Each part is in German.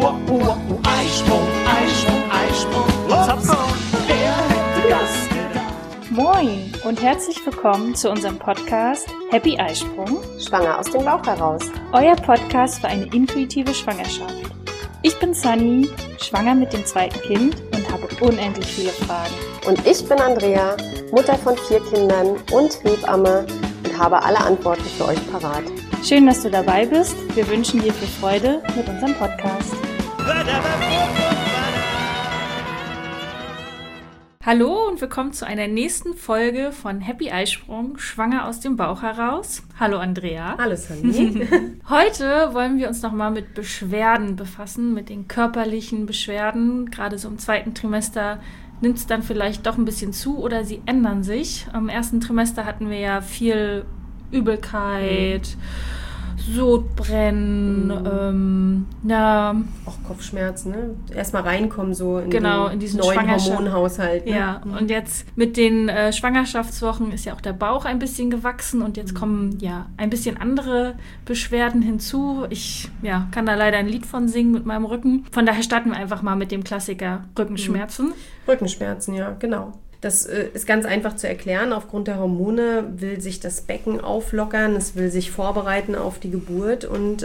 Eisprung, Eisprung, Eisprung. Zapfen, wer hätte das gedacht? Moin und herzlich willkommen zu unserem Podcast Happy Eisprung. Schwanger aus dem Bauch heraus. Euer Podcast für eine intuitive Schwangerschaft. Ich bin Sunny, schwanger mit dem zweiten Kind und habe unendlich viele Fragen. Und ich bin Andrea, Mutter von 4 Kindern und Hebamme und habe alle Antworten für euch parat. Schön, dass du dabei bist. Wir wünschen dir viel Freude mit unserem Podcast. Hallo und willkommen zu einer nächsten Folge von Happy Eisprung, schwanger aus dem Bauch heraus. Hallo Andrea. Hallo Sunny. Heute wollen wir uns nochmal mit Beschwerden befassen, mit den körperlichen Beschwerden. Gerade so im zweiten Trimester nimmt es dann vielleicht doch ein bisschen zu oder sie ändern sich. Im ersten Trimester hatten wir ja viel Übelkeit, Sodbrennen, auch Kopfschmerzen, ne? Erstmal reinkommen so in diesen neuen Hormonhaushalt. Ne? Ja, und jetzt mit den Schwangerschaftswochen ist ja auch der Bauch ein bisschen gewachsen und jetzt kommen ja ein bisschen andere Beschwerden hinzu. Ich kann da leider ein Lied von singen mit meinem Rücken. Von daher starten wir einfach mal mit dem Klassiker Rückenschmerzen. Rückenschmerzen, ja, genau. Das ist ganz einfach zu erklären. Aufgrund der Hormone will sich das Becken auflockern, es will sich vorbereiten auf die Geburt und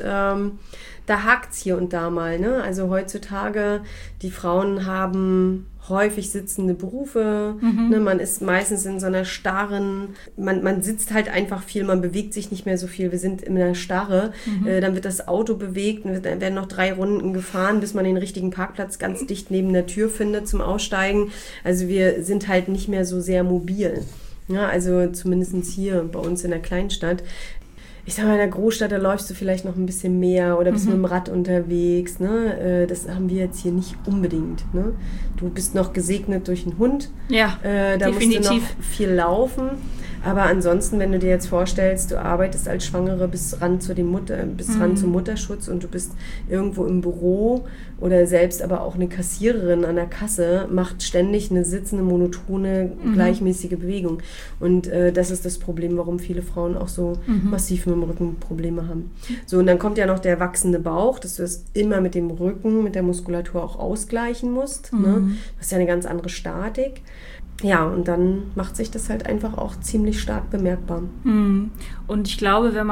da hakt es hier und da mal. Ne? Also heutzutage, die Frauen haben häufig sitzende Berufe, ne? Man ist meistens in so einer starren, man sitzt halt einfach viel, man bewegt sich nicht mehr so viel, wir sind in einer Starre, dann wird das Auto bewegt, dann werden noch 3 Runden gefahren, bis man den richtigen Parkplatz ganz dicht neben der Tür findet zum Aussteigen. Also wir sind halt nicht mehr so sehr mobil. Ja, also zumindest hier bei uns in der Kleinstadt. Ich sag mal, in der Großstadt, da läufst du vielleicht noch ein bisschen mehr oder bist mit dem Rad unterwegs. Ne? Das haben wir jetzt hier nicht unbedingt. Ne? Du bist noch gesegnet durch einen Hund. Ja, da definitiv. musst du noch viel laufen. Aber ansonsten, wenn du dir jetzt vorstellst, du arbeitest als Schwangere bis ran zum Mutterschutz und du bist irgendwo im Büro oder selbst aber auch eine Kassiererin an der Kasse, macht ständig eine sitzende, monotone, gleichmäßige Bewegung. Und das ist das Problem, warum viele Frauen auch so massiv mit dem Rücken Probleme haben. So, und dann kommt ja noch der wachsende Bauch, dass du das immer mit dem Rücken, mit der Muskulatur auch ausgleichen musst. Ne? Das ist ja eine ganz andere Statik. Ja, und dann macht sich das halt einfach auch ziemlich stark bemerkbar. Und ich glaube, wenn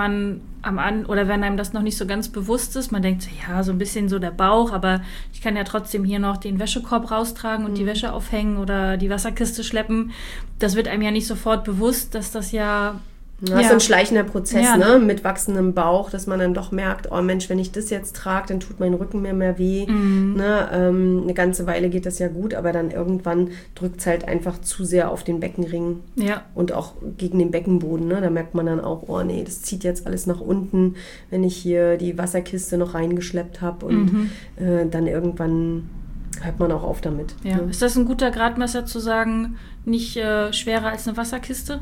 einem das noch nicht so ganz bewusst ist, man denkt, ja, so ein bisschen so der Bauch, aber ich kann ja trotzdem hier noch den Wäschekorb raustragen und die Wäsche aufhängen oder die Wasserkiste schleppen. Das wird einem ja nicht sofort bewusst, dass das ja... Das ist ein schleichender Prozess, ne? Mit wachsendem Bauch, dass man dann doch merkt, oh Mensch, wenn ich das jetzt trage, dann tut mein Rücken mir mehr weh. Ne? Eine ganze Weile geht das ja gut, aber dann irgendwann drückt es halt einfach zu sehr auf den Beckenring und auch gegen den Beckenboden. Ne? Da merkt man dann auch, oh nee, das zieht jetzt alles nach unten, wenn ich hier die Wasserkiste noch reingeschleppt habe und dann irgendwann hört man auch auf damit. Ja. Ne? Ist das ein guter Gradmesser zu sagen, nicht schwerer als eine Wasserkiste?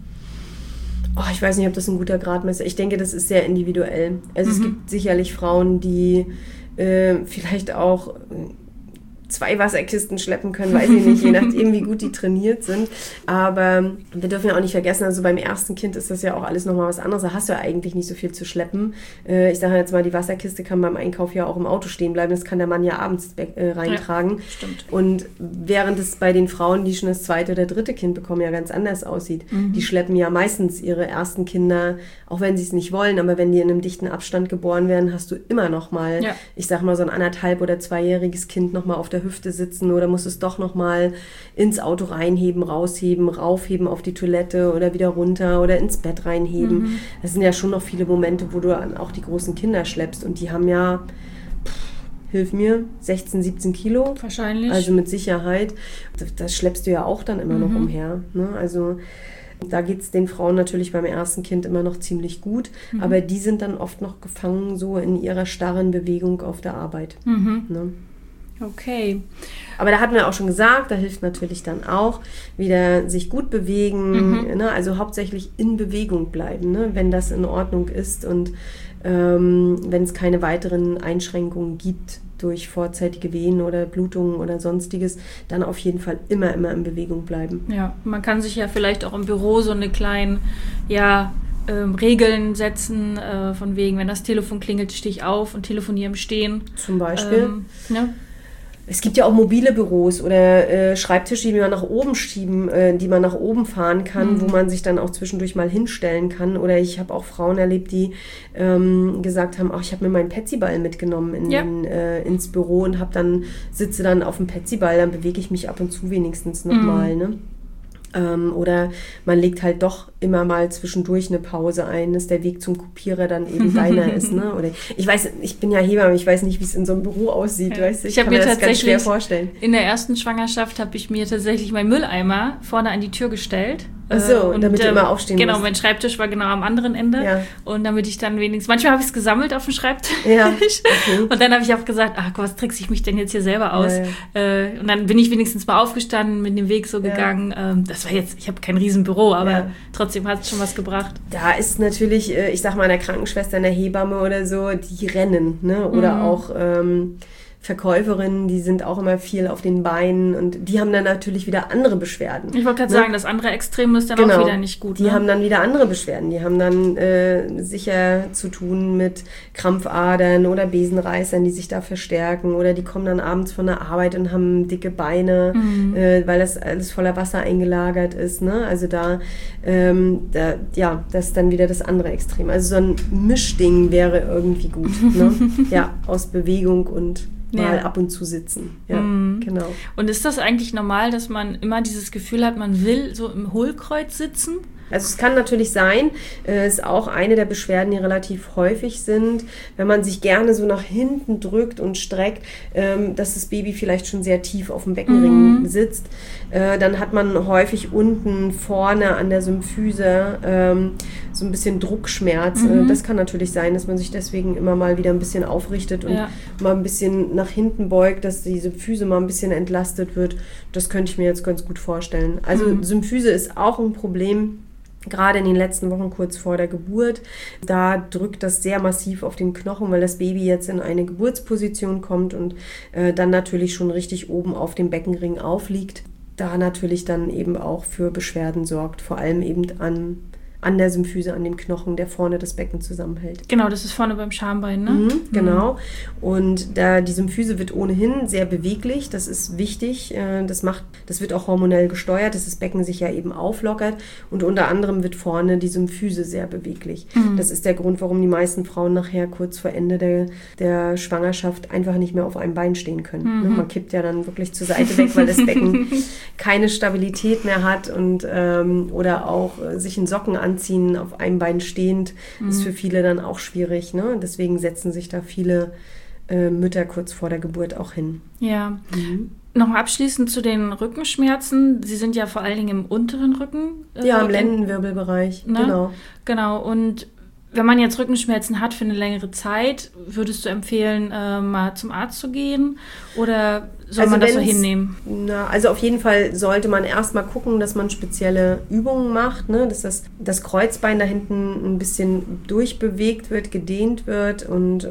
Oh, ich weiß nicht, ob das ein guter Gradmesser ist. Ich denke, das ist sehr individuell. Also es gibt sicherlich Frauen, die vielleicht auch 2 Wasserkisten schleppen können, weiß ich nicht, je nachdem, wie gut die trainiert sind. Aber wir dürfen ja auch nicht vergessen, also beim ersten Kind ist das ja auch alles nochmal was anderes. Da hast du ja eigentlich nicht so viel zu schleppen. Ich sage jetzt mal, die Wasserkiste kann beim Einkauf ja auch im Auto stehen bleiben. Das kann der Mann ja abends reintragen. Ja, stimmt. Und während es bei den Frauen, die schon das 2. oder 3. Kind bekommen, ja ganz anders aussieht. Die schleppen ja meistens ihre ersten Kinder, auch wenn sie es nicht wollen, aber wenn die in einem dichten Abstand geboren werden, hast du immer noch mal, ich sag mal, so ein 1,5- oder 2-jähriges Kind noch mal auf der Hüfte sitzen oder musst es doch noch mal ins Auto reinheben, rausheben, raufheben auf die Toilette oder wieder runter oder ins Bett reinheben. Das sind ja schon noch viele Momente, wo du dann auch die großen Kinder schleppst und die haben ja, hilf mir, 16, 17 Kilo. Wahrscheinlich. Also mit Sicherheit. Das schleppst du ja auch dann immer noch umher. Ne? Also da geht es den Frauen natürlich beim ersten Kind immer noch ziemlich gut, aber die sind dann oft noch gefangen so in ihrer starren Bewegung auf der Arbeit. Ne? Okay. Aber da hatten wir auch schon gesagt, da hilft natürlich dann auch wieder sich gut bewegen, ne? Also hauptsächlich in Bewegung bleiben, ne? Wenn das in Ordnung ist und wenn es keine weiteren Einschränkungen gibt durch vorzeitige Wehen oder Blutungen oder sonstiges, dann auf jeden Fall immer in Bewegung bleiben. Ja, man kann sich ja vielleicht auch im Büro so eine kleine Regeln setzen, von wegen, wenn das Telefon klingelt, stehe ich auf und telefoniere im Stehen. Zum Beispiel. Ne? Es gibt ja auch mobile Büros oder Schreibtische, die man nach oben schieben, die man nach oben fahren kann, wo man sich dann auch zwischendurch mal hinstellen kann. Oder ich habe auch Frauen erlebt, die gesagt haben, ach, ich habe mir meinen Petsyball mitgenommen ins Büro und sitze dann auf dem Petsyball, dann bewege ich mich ab und zu wenigstens nochmal, ne? Oder man legt halt doch immer mal zwischendurch eine Pause ein, dass der Weg zum Kopierer dann eben deiner ist. Ne? Oder ich weiß, ich bin ja Hebamme, ich weiß nicht, wie es in so einem Büro aussieht. Weißt du? Ich kann mir das ganz schwer vorstellen. In der ersten Schwangerschaft habe ich mir tatsächlich meinen Mülleimer vorne an die Tür gestellt. Ach so, und damit du immer aufstehen musst. Genau, mein Schreibtisch war genau am anderen Ende. Ja. Und damit ich dann wenigstens, manchmal habe ich es gesammelt auf dem Schreibtisch. Ja, okay. Und dann habe ich auch gesagt, ach, was trickse ich mich denn jetzt hier selber aus? Ja. Und dann bin ich wenigstens mal aufgestanden, mit dem Weg so gegangen. Das war jetzt, ich habe kein Riesenbüro, aber trotzdem hat es schon was gebracht. Da ist natürlich, ich sag mal, eine Krankenschwester, eine Hebamme oder so, die rennen, ne? Oder auch Verkäuferinnen, die sind auch immer viel auf den Beinen und die haben dann natürlich wieder andere Beschwerden. Ich wollte gerade sagen, das andere Extrem ist dann auch wieder nicht gut. Die haben dann wieder andere Beschwerden. Die haben dann sicher zu tun mit Krampfadern oder Besenreißern, die sich da verstärken, oder die kommen dann abends von der Arbeit und haben dicke Beine, weil das alles voller Wasser eingelagert ist. Ne? Also das ist dann wieder das andere Extrem. Also so ein Mischding wäre irgendwie gut. Ne? Ja, aus Bewegung und mal ab und zu sitzen. Ja, genau. Und ist das eigentlich normal, dass man immer dieses Gefühl hat, man will so im Hohlkreuz sitzen? Also es kann natürlich sein, ist auch eine der Beschwerden, die relativ häufig sind, wenn man sich gerne so nach hinten drückt und streckt, dass das Baby vielleicht schon sehr tief auf dem Beckenring sitzt. Dann hat man häufig unten vorne an der Symphyse so ein bisschen Druckschmerz. Das kann natürlich sein, dass man sich deswegen immer mal wieder ein bisschen aufrichtet und mal ein bisschen nach hinten beugt, dass die Symphyse mal ein bisschen entlastet wird. Das könnte ich mir jetzt ganz gut vorstellen. Also Symphyse ist auch ein Problem, gerade in den letzten Wochen kurz vor der Geburt. Da drückt das sehr massiv auf den Knochen, weil das Baby jetzt in eine Geburtsposition kommt und dann natürlich schon richtig oben auf dem Beckenring aufliegt. Da natürlich dann eben auch für Beschwerden sorgt, vor allem eben an der Symphyse, an dem Knochen, der vorne das Becken zusammenhält. Genau, das ist vorne beim Schambein, ne? Genau. Und die Symphyse wird ohnehin sehr beweglich, das ist wichtig. Das wird auch hormonell gesteuert, dass das Becken sich ja eben auflockert. Und unter anderem wird vorne die Symphyse sehr beweglich. Das ist der Grund, warum die meisten Frauen nachher kurz vor Ende der Schwangerschaft einfach nicht mehr auf einem Bein stehen können. Man kippt ja dann wirklich zur Seite weg, weil das Becken keine Stabilität mehr hat und oder auch sich in Socken anziehen auf einem Bein stehend, ist für viele dann auch schwierig. Ne? Deswegen setzen sich da viele Mütter kurz vor der Geburt auch hin. Ja. Noch abschließend zu den Rückenschmerzen. Sie sind ja vor allen Dingen im unteren Rücken. Ja, im Lendenwirbelbereich. Ne? Genau. Und wenn man jetzt Rückenschmerzen hat für eine längere Zeit, würdest du empfehlen, mal zum Arzt zu gehen? Oder soll man das so hinnehmen? Also auf jeden Fall sollte man erstmal gucken, dass man spezielle Übungen macht, ne? Dass das Kreuzbein da hinten ein bisschen durchbewegt wird, gedehnt wird. Und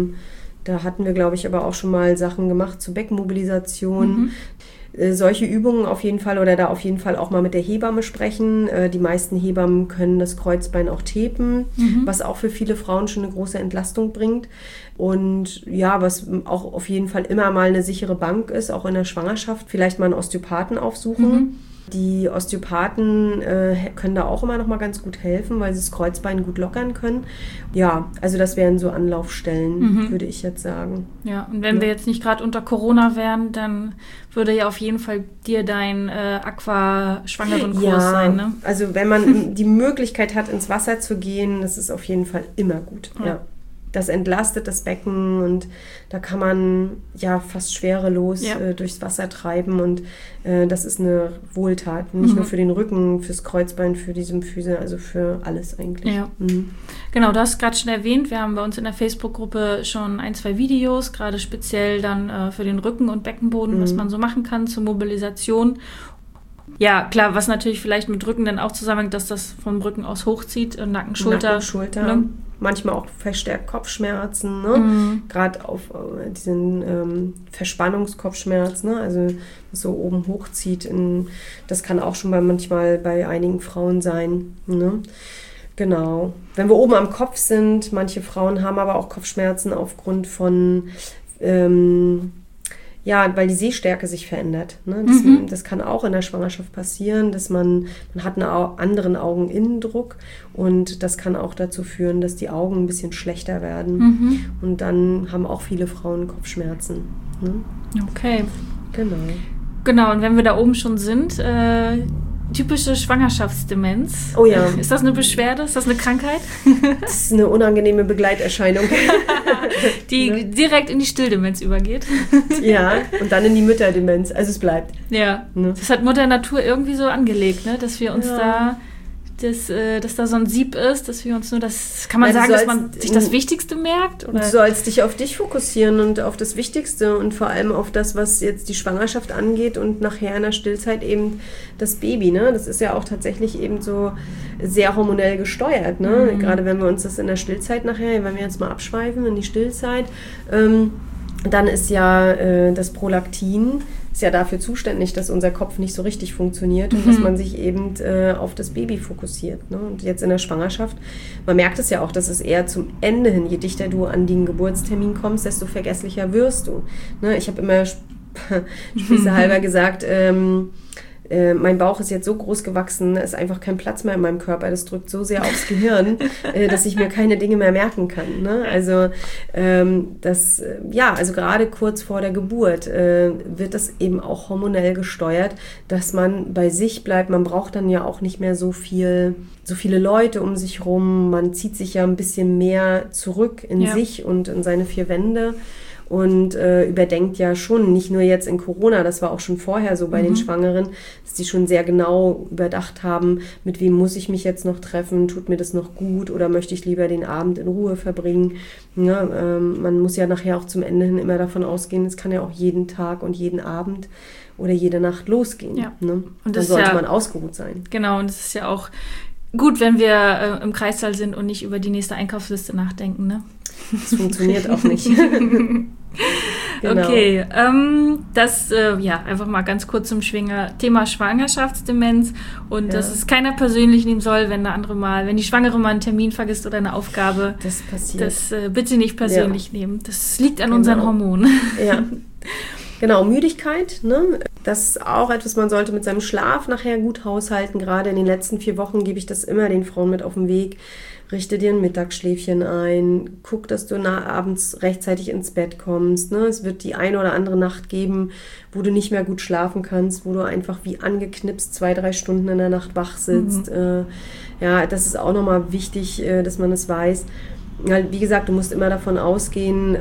da hatten wir, glaube ich, aber auch schon mal Sachen gemacht zur Beckenmobilisation. Solche Übungen auf jeden Fall oder da auf jeden Fall auch mal mit der Hebamme sprechen. Die meisten Hebammen können das Kreuzbein auch tapen, was auch für viele Frauen schon eine große Entlastung bringt. Und ja, was auch auf jeden Fall immer mal eine sichere Bank ist, auch in der Schwangerschaft, vielleicht mal einen Osteopathen aufsuchen. Die Osteopathen können da auch immer noch mal ganz gut helfen, weil sie das Kreuzbein gut lockern können. Ja, also das wären so Anlaufstellen, würde ich jetzt sagen. Ja, und wenn wir jetzt nicht gerade unter Corona wären, dann würde ja auf jeden Fall dir dein Aqua-Schwangerenkurs sein, ne? Also wenn man die Möglichkeit hat, ins Wasser zu gehen, das ist auf jeden Fall immer gut, ja. Das entlastet das Becken und da kann man ja fast schwerelos durchs Wasser treiben und das ist eine Wohltat, nicht nur für den Rücken, fürs Kreuzbein, für die Symphyse, also für alles eigentlich. Ja. Genau, du hast gerade schon erwähnt, wir haben bei uns in der Facebook-Gruppe schon 1-2 Videos, gerade speziell dann für den Rücken und Beckenboden, was man so machen kann zur Mobilisation. Ja, klar, was natürlich vielleicht mit Rücken dann auch zusammenhängt, dass das vom Rücken aus hochzieht, Nacken, Schulter. Ne? Manchmal auch verstärkt Kopfschmerzen, ne? Gerade auf diesen Verspannungskopfschmerz, ne? Also was so oben hochzieht. Das kann auch schon manchmal bei einigen Frauen sein. Ne? Genau. Wenn wir oben am Kopf sind, manche Frauen haben aber auch Kopfschmerzen aufgrund von, weil die Sehstärke sich verändert. Ne? Das kann auch in der Schwangerschaft passieren, dass man hat einen anderen Augeninnendruck und das kann auch dazu führen, dass die Augen ein bisschen schlechter werden. Und dann haben auch viele Frauen Kopfschmerzen. Ne? Okay. Genau, und wenn wir da oben schon sind, typische Schwangerschaftsdemenz. Oh ja. Ist das eine Beschwerde? Ist das eine Krankheit? Das ist eine unangenehme Begleiterscheinung. Die direkt in die Stilldemenz übergeht. Ja, und dann in die Mütterdemenz. Also es bleibt. Ja, das hat Mutter Natur irgendwie so angelegt, ne? Dass wir uns dass da so ein Sieb ist, dass wir uns nur das, kann man sagen, dass man sich das Wichtigste merkt? Oder? Du sollst dich auf dich fokussieren und auf das Wichtigste und vor allem auf das, was jetzt die Schwangerschaft angeht und nachher in der Stillzeit eben das Baby, ne? Das ist ja auch tatsächlich eben so sehr hormonell gesteuert, ne? Gerade wenn wir uns das in der Stillzeit nachher, wenn wir jetzt mal abschweifen in die Stillzeit, dann ist ja das Prolaktin ist ja dafür zuständig, dass unser Kopf nicht so richtig funktioniert und dass man sich eben auf das Baby fokussiert. Ne? Und jetzt in der Schwangerschaft, man merkt es ja auch, dass es eher zum Ende hin, je dichter du an den Geburtstermin kommst, desto vergesslicher wirst du. Ne? Ich habe immer spießehalber gesagt, mein Bauch ist jetzt so groß gewachsen, es ist einfach kein Platz mehr in meinem Körper, das drückt so sehr aufs Gehirn, dass ich mir keine Dinge mehr merken kann. Ne? Also also gerade kurz vor der Geburt wird das eben auch hormonell gesteuert, dass man bei sich bleibt. Man braucht dann ja auch nicht mehr so viele Leute um sich rum. Man zieht sich ja ein bisschen mehr zurück in sich und in seine vier Wände. Und überdenkt ja schon, nicht nur jetzt in Corona, das war auch schon vorher so bei den Schwangeren, dass die schon sehr genau überdacht haben, mit wem muss ich mich jetzt noch treffen, tut mir das noch gut oder möchte ich lieber den Abend in Ruhe verbringen. Ja, man muss ja nachher auch zum Ende hin immer davon ausgehen, es kann ja auch jeden Tag und jeden Abend oder jede Nacht losgehen. Ja. Ne? Und dann sollte man ausgeruht sein. Genau, und es ist ja auch gut, wenn wir im Kreissaal sind und nicht über die nächste Einkaufsliste nachdenken, ne? Das funktioniert auch nicht. Genau. Okay, einfach mal ganz kurz zum Thema Schwangerschaftsdemenz und dass es keiner persönlich nehmen soll, wenn die Schwangere mal einen Termin vergisst oder eine Aufgabe. Das passiert. Das bitte nicht persönlich nehmen. Das liegt an unseren Hormonen. Ja. Genau, Müdigkeit, ne? Das ist auch etwas, man sollte mit seinem Schlaf nachher gut haushalten. Gerade in den letzten 4 Wochen gebe ich das immer den Frauen mit auf den Weg. Richte dir ein Mittagsschläfchen ein, guck, dass du abends rechtzeitig ins Bett kommst. Ne? Es wird die eine oder andere Nacht geben, wo du nicht mehr gut schlafen kannst, wo du einfach wie angeknipst 2-3 Stunden in der Nacht wach sitzt. Das ist auch nochmal wichtig, dass man das weiß. Wie gesagt, du musst immer davon ausgehen,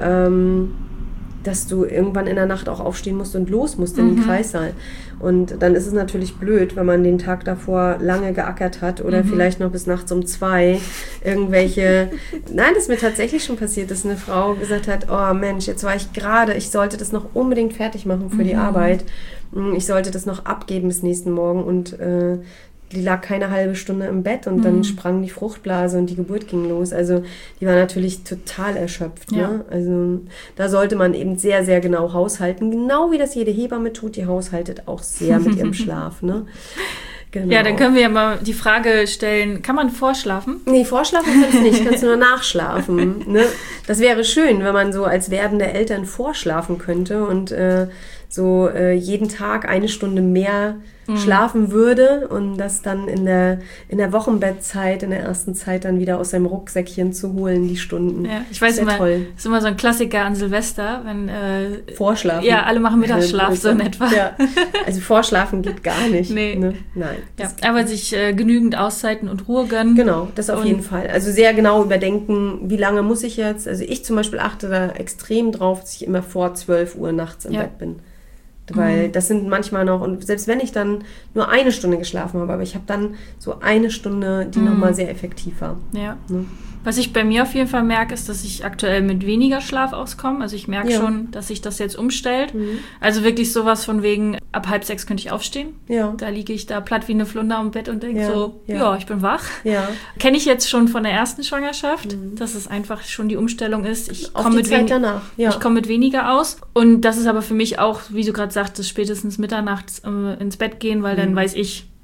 dass du irgendwann in der Nacht auch aufstehen musst und los musst in den Kreissaal. Und dann ist es natürlich blöd, wenn man den Tag davor lange geackert hat oder vielleicht noch bis nachts um 2 irgendwelche... Nein, das ist mir tatsächlich schon passiert, dass eine Frau gesagt hat, oh Mensch, jetzt war ich gerade, ich sollte das noch unbedingt fertig machen für die Arbeit. Ich sollte das noch abgeben bis nächsten Morgen und die lag keine halbe Stunde im Bett und dann sprang die Fruchtblase und die Geburt ging los. Also die war natürlich total erschöpft. Ja. Ne? Also da sollte man eben sehr, sehr genau haushalten. Genau wie das jede Hebamme tut, die haushaltet auch sehr mit ihrem Schlaf. Ne? Genau. Ja, dann können wir ja mal die Frage stellen, kann man vorschlafen? Nee, vorschlafen kannst du nicht, kannst du nur nachschlafen. Ne? Das wäre schön, wenn man so als werdende Eltern vorschlafen könnte und jeden Tag 1 Stunde mehr schlafen würde und das dann in der Wochenbettzeit, in der ersten Zeit dann wieder aus seinem Rucksäckchen zu holen, die Stunden. Ja, ich weiß immer, das ist immer so ein Klassiker an Silvester, wenn Vorschlafen. Ja, alle machen Mittagsschlaf so in etwa. Ja. Also Vorschlafen geht gar nicht. Nee. Ne? Nein. Ja, aber sich genügend Auszeiten und Ruhe gönnen. Genau, das auf jeden Fall. Also sehr genau überdenken, wie lange muss ich jetzt. Also ich zum Beispiel achte da extrem drauf, dass ich immer vor 12 Uhr nachts im Bett bin. Weil das sind manchmal noch, und selbst wenn ich dann nur 1 Stunde geschlafen habe, aber ich habe dann so 1 Stunde, die nochmal sehr effektiv war. Ja. Ne? Was ich bei mir auf jeden Fall merke, ist, dass ich aktuell mit weniger Schlaf auskomme. Also ich merke schon, dass sich das jetzt umstellt. Also wirklich sowas von wegen, ab 5:30 könnte ich aufstehen. Ja. Da liege ich da platt wie eine Flunder am Bett und denke ich bin wach. Ja. Kenne ich jetzt schon von der ersten Schwangerschaft, dass es einfach schon die Umstellung ist. Ich komme mit weniger aus. Und das ist aber für mich auch, wie du gerade sagtest, spätestens mitternachts ins Bett gehen, weil dann weiß ich,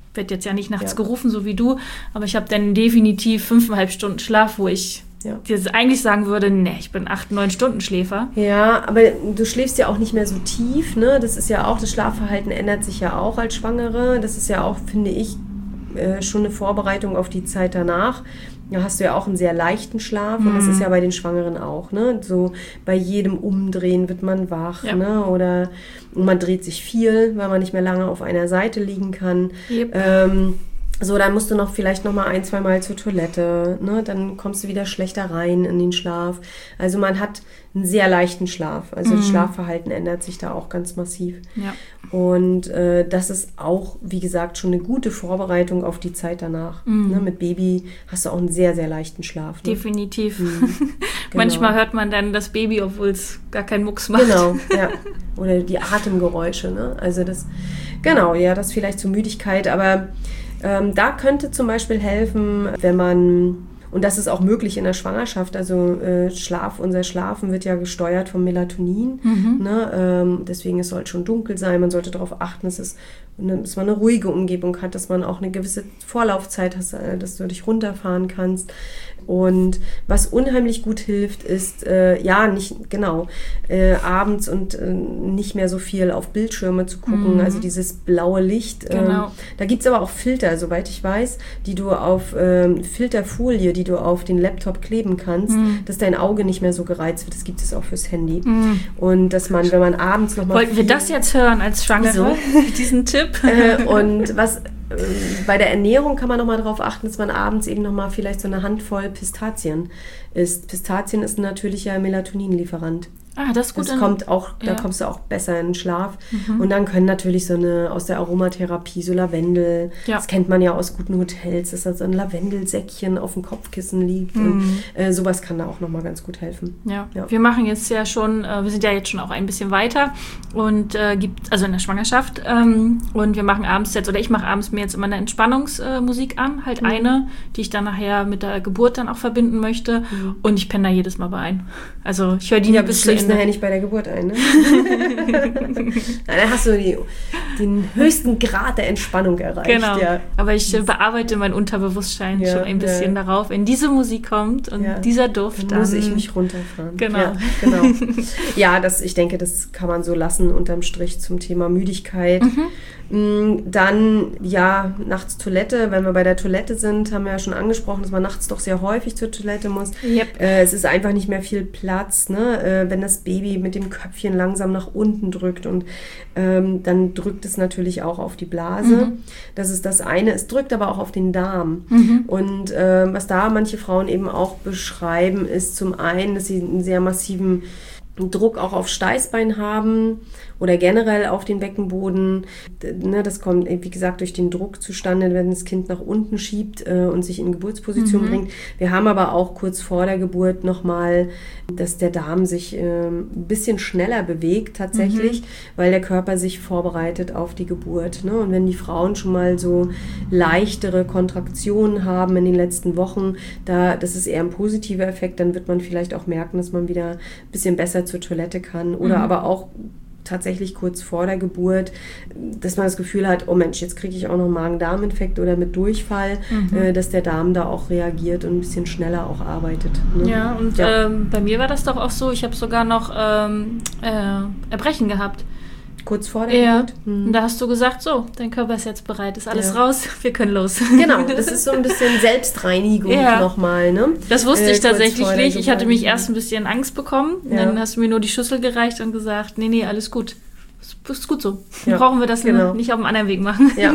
werde jetzt ja nicht nachts gerufen, so wie du, aber ich habe dann definitiv 5,5 Stunden Schlaf, wo ich dir eigentlich sagen würde, ich bin 8, 9 Stunden Schläfer. Ja, aber du schläfst ja auch nicht mehr so tief, ne? Das ist ja auch, das Schlafverhalten ändert sich ja auch als Schwangere. Das ist ja auch, finde ich, schon eine Vorbereitung auf die Zeit danach. Da hast du ja auch einen sehr leichten Schlaf und das ist ja bei den Schwangeren auch, ne? So bei jedem Umdrehen wird man wach, ne? Oder man dreht sich viel, weil man nicht mehr lange auf einer Seite liegen kann. Yep. So, dann musst du noch vielleicht noch mal 1, 2 Mal zur Toilette, ne? Dann kommst du wieder schlechter rein in den Schlaf. Also man hat einen sehr leichten Schlaf. Also das Schlafverhalten ändert sich da auch ganz massiv. Ja. Und das ist auch, wie gesagt, schon eine gute Vorbereitung auf die Zeit danach. Ne? Mit Baby hast du auch einen sehr, sehr leichten Schlaf. Ne? Definitiv. Genau. Manchmal hört man dann das Baby, obwohl es gar keinen Mucks macht. Genau, ja. Oder die Atemgeräusche, ne? Also das, genau, ja, das vielleicht zur Müdigkeit, aber da könnte zum Beispiel helfen, wenn man, und das ist auch möglich in der Schwangerschaft, also unser Schlafen wird ja gesteuert vom Melatonin, ne? Deswegen es soll schon dunkel sein, man sollte darauf achten, dass man eine ruhige Umgebung hat, dass man auch eine gewisse Vorlaufzeit hat, dass du dich runterfahren kannst. Und was unheimlich gut hilft, ist, abends und nicht mehr so viel auf Bildschirme zu gucken, also dieses blaue Licht. Genau. Da gibt es aber auch Filter, soweit ich weiß, die du auf Filterfolie, die du auf den Laptop kleben kannst, dass dein Auge nicht mehr so gereizt wird. Das gibt es auch fürs Handy. Und dass man, wenn man abends nochmal... Wollten wir das jetzt hören als Schwangere, diesen Tipp? Und was... Bei der Ernährung kann man nochmal darauf achten, dass man abends eben nochmal vielleicht so eine Handvoll Pistazien isst. Pistazien ist ein natürlicher Melatoninlieferant. Ah, das ist gut. Das kommt auch, da kommst du auch besser in den Schlaf. Und dann können natürlich aus der Aromatherapie, so Lavendel, das kennt man ja aus guten Hotels, dass da so ein Lavendelsäckchen auf dem Kopfkissen liegt. Und sowas kann da auch nochmal ganz gut helfen. Ja. Wir machen jetzt ja schon, wir sind ja jetzt schon auch ein bisschen weiter und also in der Schwangerschaft und wir machen abends jetzt, oder ich mache abends mir jetzt immer eine Entspannungsmusik an, halt eine, die ich dann nachher mit der Geburt dann auch verbinden möchte und ich penne da jedes Mal bei ein. Also ich höre die bis zu Ende. Nachher nicht bei der Geburt ein, ne? Dann hast du den höchsten Grad der Entspannung erreicht. Genau, ja. Aber ich bearbeite mein Unterbewusstsein schon ein bisschen darauf. Wenn diese Musik kommt und dieser Duft, dann muss ich mich runterfahren. Genau. Ja, genau. Ja, ich denke, das kann man so lassen unterm Strich zum Thema Müdigkeit. Dann, nachts Toilette. Wenn wir bei der Toilette sind, haben wir ja schon angesprochen, dass man nachts doch sehr häufig zur Toilette muss. Yep. Es ist einfach nicht mehr viel Platz, ne? Wenn das Baby mit dem Köpfchen langsam nach unten drückt und dann drückt es natürlich auch auf die Blase. Das ist das eine. Es drückt aber auch auf den Darm. Und was da manche Frauen eben auch beschreiben, ist zum einen, dass sie einen sehr massiven Druck auch auf Steißbein haben oder generell auf den Beckenboden. Ne, das kommt, wie gesagt, durch den Druck zustande, wenn das Kind nach unten schiebt und sich in Geburtsposition bringt. Wir haben aber auch kurz vor der Geburt nochmal, dass der Darm sich ein bisschen schneller bewegt tatsächlich, weil der Körper sich vorbereitet auf die Geburt. Ne? Und wenn die Frauen schon mal so leichtere Kontraktionen haben in den letzten Wochen, das ist eher ein positiver Effekt, dann wird man vielleicht auch merken, dass man wieder ein bisschen besser zur Toilette kann oder aber auch tatsächlich kurz vor der Geburt, dass man das Gefühl hat, oh Mensch, jetzt kriege ich auch noch einen Magen-Darm-Infekt oder mit Durchfall, dass der Darm da auch reagiert und ein bisschen schneller auch arbeitet. Ne? Ja, und bei mir war das doch auch so, ich habe sogar noch Erbrechen gehabt. Kurz vor der Geburt? Und da hast du gesagt, so, dein Körper ist jetzt bereit, ist alles raus, wir können los. Genau, das ist so ein bisschen Selbstreinigung nochmal. Ne? Das wusste ich tatsächlich nicht. Ich hatte mich erst ein bisschen Angst bekommen. Und dann hast du mir nur die Schüssel gereicht und gesagt, nee, alles gut. Ist gut so. Dann brauchen wir das nicht auf einem anderen Weg machen. Ja.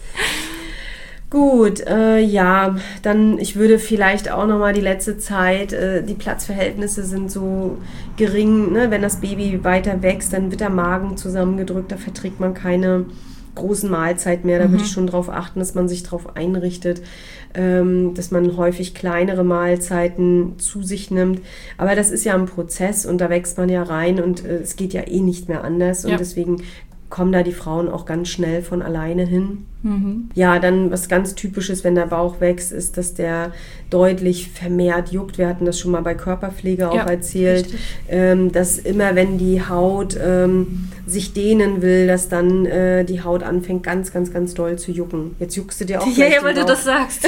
Gut, dann ich würde vielleicht auch nochmal die letzte Zeit, die Platzverhältnisse sind so gering, ne? Wenn das Baby weiter wächst, dann wird der Magen zusammengedrückt, da verträgt man keine großen Mahlzeiten mehr, da würde ich schon darauf achten, dass man sich darauf einrichtet, dass man häufig kleinere Mahlzeiten zu sich nimmt, aber das ist ja ein Prozess und da wächst man ja rein und es geht ja eh nicht mehr anders und deswegen kommen da die Frauen auch ganz schnell von alleine hin. Ja, dann was ganz Typisches, wenn der Bauch wächst, ist, dass der deutlich vermehrt juckt. Wir hatten das schon mal bei Körperpflege auch erzählt, dass immer, wenn die Haut sich dehnen will, dass dann die Haut anfängt ganz, ganz, ganz doll zu jucken. Jetzt juckst du dir auch Ja, weil du das sagst.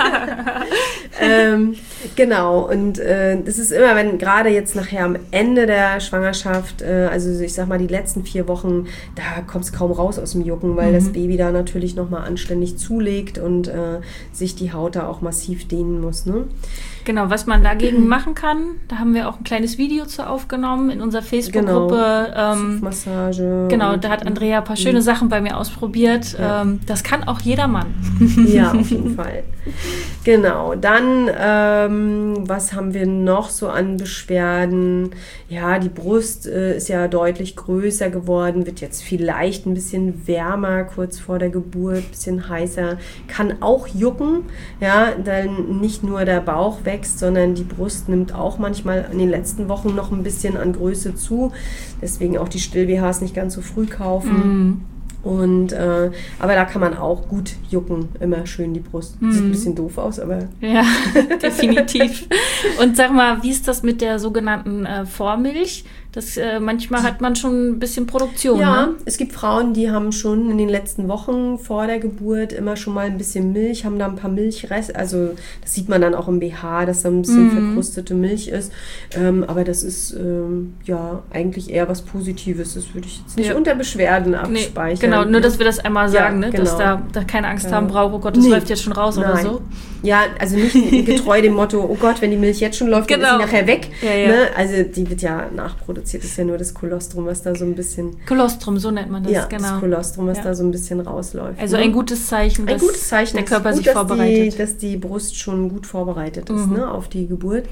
Genau, und das ist immer, wenn gerade jetzt nachher am Ende der Schwangerschaft, also ich sag mal die letzten 4 Wochen, da kommt es kaum raus aus dem Jucken, weil das Baby da natürlich nochmal anständig zulegt und sich die Haut da auch massiv dehnen muss. Ne? Genau, was man dagegen machen kann, da haben wir auch ein kleines Video zu aufgenommen in unserer Facebook-Gruppe. Massage. Genau, da hat Andrea ein paar schöne Sachen bei mir ausprobiert. Ja. Das kann auch jeder Mann. Ja, auf jeden Fall. Genau, dann, was haben wir noch so an Beschwerden? Ja, die Brust ist ja deutlich größer geworden, wird jetzt vielleicht ein bisschen wärmer kurz vor der Geburt, ein bisschen heißer, kann auch jucken, ja, dann nicht nur der Bauch wächst, sondern die Brust nimmt auch manchmal in den letzten Wochen noch ein bisschen an Größe zu, deswegen auch die Still-BHs nicht ganz so früh kaufen. Und aber da kann man auch gut jucken, immer schön die Brust. Sieht ein bisschen doof aus, aber... Ja, definitiv. Und sag mal, wie ist das mit der sogenannten Vormilch? Das, manchmal hat man schon ein bisschen Produktion, ja, ne? Es gibt Frauen, die haben schon in den letzten Wochen vor der Geburt immer schon mal ein bisschen Milch, haben da ein paar Milchreste, also das sieht man dann auch im BH, dass da ein bisschen verkrustete Milch ist, aber das ist ja eigentlich eher was Positives, das würde ich jetzt nicht unter Beschwerden abspeichern. Genau, nur dass wir das einmal sagen, ja, ne? Genau. Dass da keine Angst haben braucht, oh Gott, das läuft jetzt schon raus oder so. Ja, also nicht getreu dem Motto, oh Gott, wenn die Milch jetzt schon läuft, dann ist sie nachher weg. Ja. Ne? Also die wird ja nachproduziert, das ist ja nur das Kolostrum, was da so ein bisschen... Kolostrum, so nennt man das, ja, genau. Das Kolostrum, was da so ein bisschen rausläuft. Also ein gutes Zeichen, dass der Körper sich vorbereitet. Dass die Brust schon gut vorbereitet ist, ne, auf die Geburt.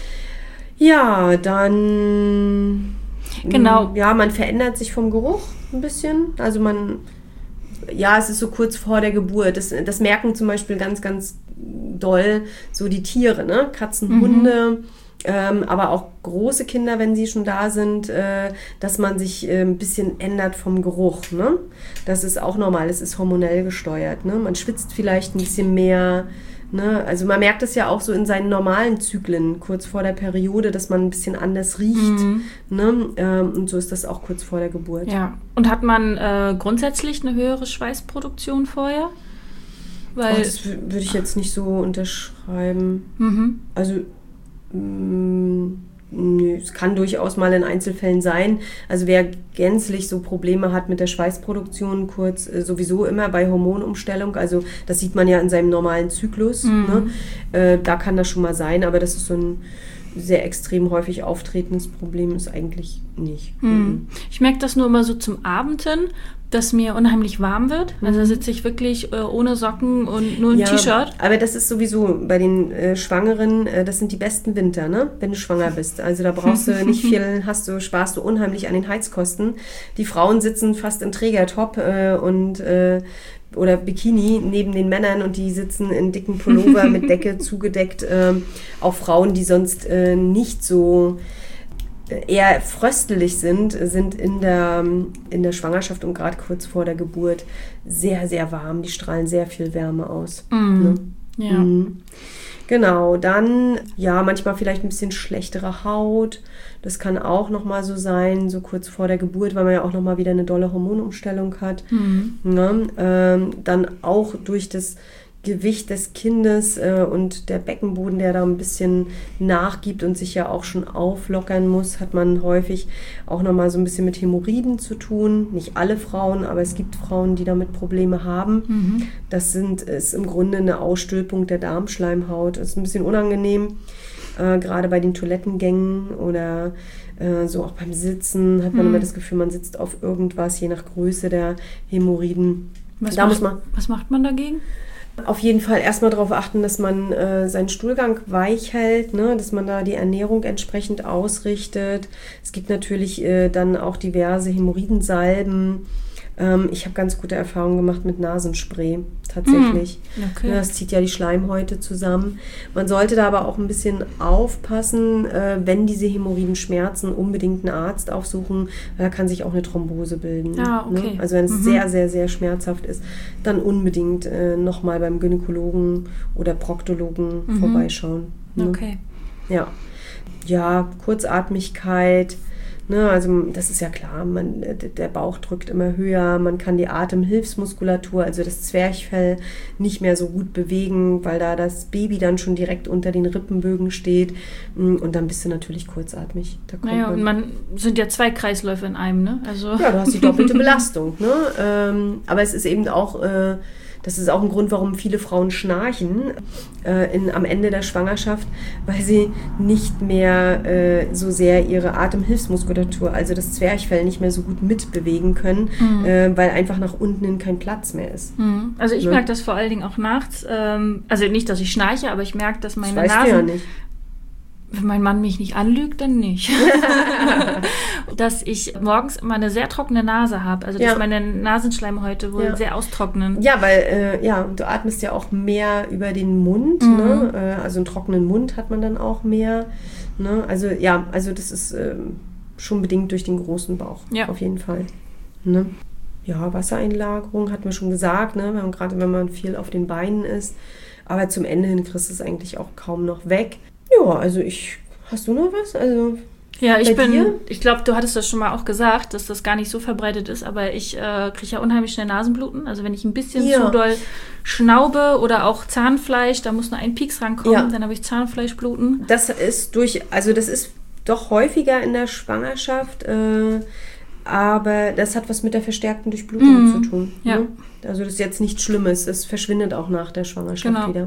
Ja, dann... Genau. Ja, man verändert sich vom Geruch ein bisschen. Also es ist so kurz vor der Geburt. Das merken zum Beispiel ganz, ganz doll so die Tiere, ne? Katzen, Hunde, aber auch große Kinder, wenn sie schon da sind, dass man sich ein bisschen ändert vom Geruch, ne? Das ist auch normal, es ist hormonell gesteuert, ne? Man schwitzt vielleicht ein bisschen mehr, ne? Also man merkt es ja auch so in seinen normalen Zyklen, kurz vor der Periode, dass man ein bisschen anders riecht, ne? Und so ist das auch kurz vor der Geburt. Ja, und hat man grundsätzlich eine höhere Schweißproduktion vorher? Weil das würde ich jetzt nicht so unterschreiben. Also es kann durchaus mal in Einzelfällen sein. Also wer gänzlich so Probleme hat mit der Schweißproduktion, kurz sowieso immer bei Hormonumstellung, also das sieht man ja in seinem normalen Zyklus, ne? Da kann das schon mal sein, aber das ist so ein sehr extrem häufig auftretendes Problem, ist eigentlich nicht. Ich merke das nur immer so zum Abend hin, dass mir unheimlich warm wird. Also sitze ich wirklich ohne Socken und nur ein T-Shirt. Aber das ist sowieso bei den Schwangeren, das sind die besten Winter, ne? Wenn du schwanger bist. Also da brauchst du nicht viel, sparst du unheimlich an den Heizkosten. Die Frauen sitzen fast in Trägertop oder Bikini neben den Männern und die sitzen in dicken Pullover mit Decke zugedeckt. Auch Frauen, die sonst nicht so eher fröstelig sind in der Schwangerschaft und gerade kurz vor der Geburt sehr, sehr warm. Die strahlen sehr viel Wärme aus. Ne? Ja. Genau, dann manchmal vielleicht ein bisschen schlechtere Haut. Das kann auch nochmal so sein, so kurz vor der Geburt, weil man ja auch nochmal wieder eine dolle Hormonumstellung hat. Ne? Dann auch durch das Gewicht des Kindes und der Beckenboden, der da ein bisschen nachgibt und sich ja auch schon auflockern muss, hat man häufig auch nochmal so ein bisschen mit Hämorrhoiden zu tun. Nicht alle Frauen, aber es gibt Frauen, die damit Probleme haben. Das ist im Grunde eine Ausstülpung der Darmschleimhaut. Das ist ein bisschen unangenehm, gerade bei den Toilettengängen oder so auch beim Sitzen hat man immer das Gefühl, man sitzt auf irgendwas, je nach Größe der Hämorrhoiden. Was macht man dagegen? Auf jeden Fall erstmal darauf achten, dass man seinen Stuhlgang weich hält, ne? Dass man da die Ernährung entsprechend ausrichtet. Es gibt natürlich dann auch diverse Hämorrhoidensalben, Ich habe ganz gute Erfahrungen gemacht mit Nasenspray, tatsächlich. Okay. Ja, das zieht ja die Schleimhäute zusammen. Man sollte da aber auch ein bisschen aufpassen, wenn diese Hämorrhoiden schmerzen, unbedingt einen Arzt aufsuchen. Da kann sich auch eine Thrombose bilden. Ah, okay. Ne? Also wenn es sehr, sehr, sehr schmerzhaft ist, dann unbedingt nochmal beim Gynäkologen oder Proktologen vorbeischauen. Ne? Okay. Ja, Kurzatmigkeit. Ne, also das ist ja klar, der Bauch drückt immer höher, man kann die Atemhilfsmuskulatur, also das Zwerchfell, nicht mehr so gut bewegen, weil da das Baby dann schon direkt unter den Rippenbögen steht und dann bist du natürlich kurzatmig. Da kommt und man sind ja 2 Kreisläufe in einem, ne? Also ja, du hast die doppelte Belastung, ne? Aber es ist eben auch... Das ist auch ein Grund, warum viele Frauen schnarchen am Ende der Schwangerschaft, weil sie nicht mehr so sehr ihre Atemhilfsmuskulatur, also das Zwerchfell, nicht mehr so gut mitbewegen können, weil einfach nach unten hin kein Platz mehr ist. Also ich merke das vor allen Dingen auch nachts. Also nicht, dass ich schnarche, aber ich merke, dass meine Das weißt Nase... du ja nicht. Wenn mein Mann mich nicht anlügt, dann nicht. Dass ich morgens immer eine sehr trockene Nase habe. Also dass meine Nasenschleimhäute wohl sehr austrocknen. Ja, weil du atmest ja auch mehr über den Mund. Ne? Also einen trockenen Mund hat man dann auch mehr. Ne? Also das ist schon bedingt durch den großen Bauch. Ja. Auf jeden Fall. Ne? Ja, Wassereinlagerung hatten wir schon gesagt. Ne? Gerade wenn man viel auf den Beinen ist. Aber zum Ende hin kriegst du es eigentlich auch kaum noch weg. Ja, also hast du noch was? Also ja, ich glaube, du hattest das schon mal auch gesagt, dass das gar nicht so verbreitet ist, aber ich kriege ja unheimlich schnell Nasenbluten. Also wenn ich ein bisschen zu doll schnaube oder auch Zahnfleisch, da muss nur ein Pieks rankommen, dann habe ich Zahnfleischbluten. Das ist doch häufiger in der Schwangerschaft, aber das hat was mit der verstärkten Durchblutung zu tun. Ja. Ne? Also das ist jetzt nichts Schlimmes, es verschwindet auch nach der Schwangerschaft wieder.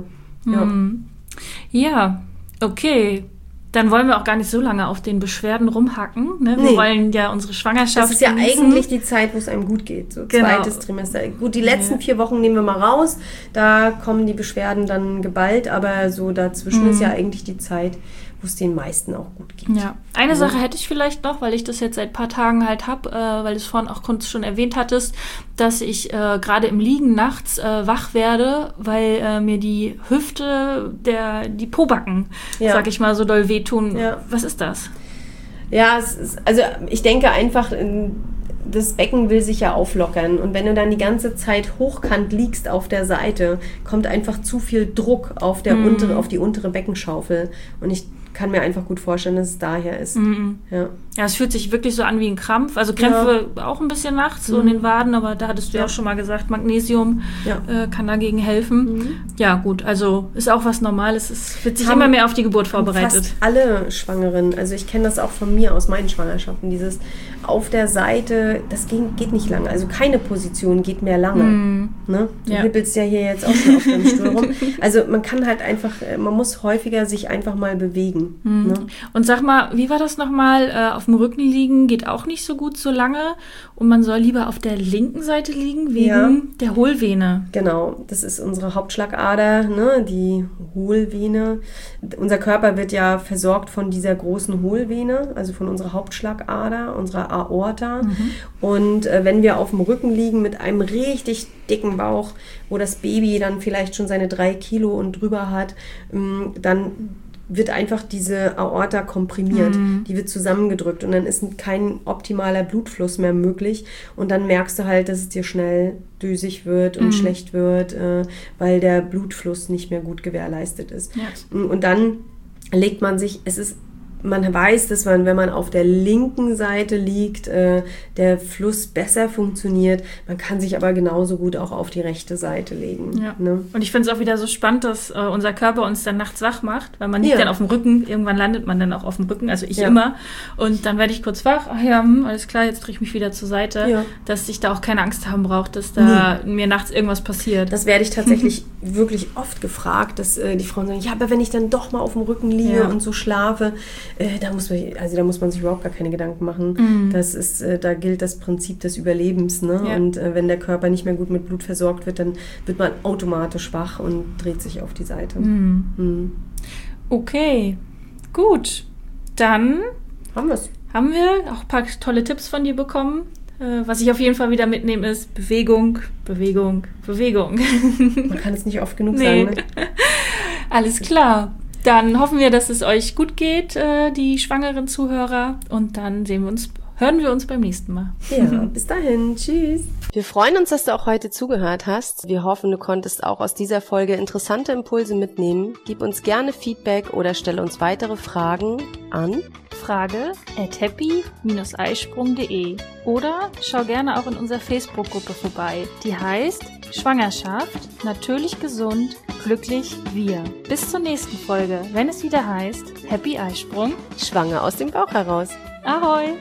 Ja, okay. Dann wollen wir auch gar nicht so lange auf den Beschwerden rumhacken. Ne? Wir wollen ja unsere Schwangerschaft Das ist ja genießen. eigentlich die Zeit, wo es einem gut geht. So zweites Trimester. Gut, die letzten 4 Wochen nehmen wir mal raus. Da kommen die Beschwerden dann geballt. Aber so dazwischen ist ja eigentlich die Zeit, wo es den meisten auch gut geht. Ja. Eine Sache hätte ich vielleicht noch, weil ich das jetzt seit ein paar Tagen halt habe, weil du es vorhin auch schon erwähnt hattest, dass ich gerade im Liegen nachts wach werde, weil mir die Hüfte, die Pobacken, sag ich mal, so doll wehtun. Ja. Was ist das? Ja, also ich denke einfach, das Becken will sich ja auflockern und wenn du dann die ganze Zeit hochkant liegst auf der Seite, kommt einfach zu viel Druck auf die untere Beckenschaufel und ich kann mir einfach gut vorstellen, dass es daher ist. Ja, es fühlt sich wirklich so an wie ein Krampf. Also Krämpfe auch ein bisschen nachts, so in den Waden, aber da hattest du ja auch schon mal gesagt, Magnesium kann dagegen helfen. Ja, gut, also ist auch was Normales. Es wird sich immer mehr auf die Geburt vorbereitet. Fast alle Schwangeren, also ich kenne das auch von mir aus meinen Schwangerschaften, dieses auf der Seite, das geht nicht lange. Also keine Position geht mehr lange. Ne? Du hippelst ja hier jetzt auch schon auf dem Stuhl rum. Also man kann halt einfach, man muss häufiger sich einfach mal bewegen. Ne? Und sag mal, wie war das nochmal? Auf dem Rücken liegen geht auch nicht so gut so lange und man soll lieber auf der linken Seite liegen wegen der Hohlvene. Genau, das ist unsere Hauptschlagader, ne? Die Hohlvene. Unser Körper wird ja versorgt von dieser großen Hohlvene, also von unserer Hauptschlagader, unserer Aorta. Und wenn wir auf dem Rücken liegen mit einem richtig dicken Bauch, wo das Baby dann vielleicht schon seine 3 Kilo und drüber hat, dann wird einfach diese Aorta komprimiert. Die wird zusammengedrückt und dann ist kein optimaler Blutfluss mehr möglich und dann merkst du halt, dass es dir schnell düsig wird und schlecht wird, weil der Blutfluss nicht mehr gut gewährleistet ist. Ja. Und dann legt man sich, man weiß, dass wenn man auf der linken Seite liegt, der Fluss besser funktioniert. Man kann sich aber genauso gut auch auf die rechte Seite legen. Ja. Ne? Und ich finde es auch wieder so spannend, dass unser Körper uns dann nachts wach macht, weil man liegt dann auf dem Rücken. Irgendwann landet man dann auch auf dem Rücken, also ich immer. Und dann werde ich kurz wach. Ach ja, alles klar, jetzt drehe ich mich wieder zur Seite. Dass ich da auch keine Angst haben brauche, dass da mir nachts irgendwas passiert. Das werde ich tatsächlich wirklich oft gefragt, dass die Frauen sagen, ja, aber wenn ich dann doch mal auf dem Rücken liege und so schlafe, da muss man sich überhaupt gar keine Gedanken machen. Das ist, da gilt das Prinzip des Überlebens. Ne? Ja. Und wenn der Körper nicht mehr gut mit Blut versorgt wird, dann wird man automatisch wach und dreht sich auf die Seite. Okay, gut. Dann haben wir es. Haben wir auch ein paar tolle Tipps von dir bekommen. Was ich auf jeden Fall wieder mitnehme, ist Bewegung, Bewegung, Bewegung. Man kann es nicht oft genug sagen. Ne? Alles klar. Dann hoffen wir, dass es euch gut geht, die schwangeren Zuhörer. Und dann hören wir uns beim nächsten Mal. Ja, bis dahin. Tschüss. Wir freuen uns, dass du auch heute zugehört hast. Wir hoffen, du konntest auch aus dieser Folge interessante Impulse mitnehmen. Gib uns gerne Feedback oder stelle uns weitere Fragen an frage@happy-eisprung.de oder schau gerne auch in unserer Facebook-Gruppe vorbei. Die heißt Schwangerschaft, natürlich gesund, glücklich wir. Bis zur nächsten Folge, wenn es wieder heißt Happy Eisprung, Schwanger aus dem Bauch heraus. Ahoi!